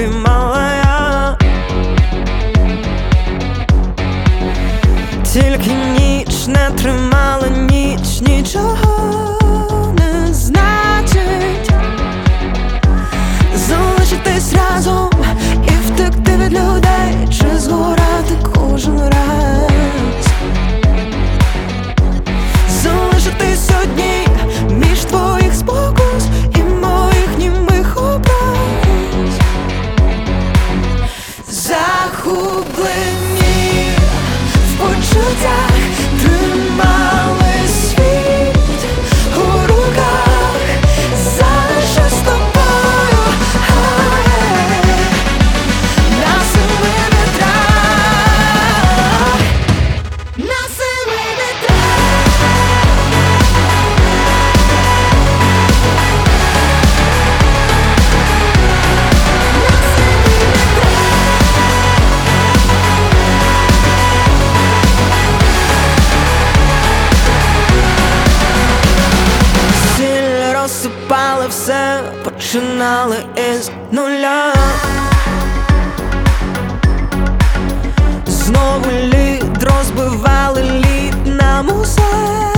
обіймала я. Тільки ніч не тримала, ніч нічого не значить. Залишитись разом і втекти від людей, чи згорати кожен раз. Залишитись одній між твоїх спокус і моїх німих образ. Захоплені в почуттях, тримали світ у руках. Залишусь з тобою на семи вітрах, на семи розсипали все, починали із нуля. Знову лід розбивали лід на музей.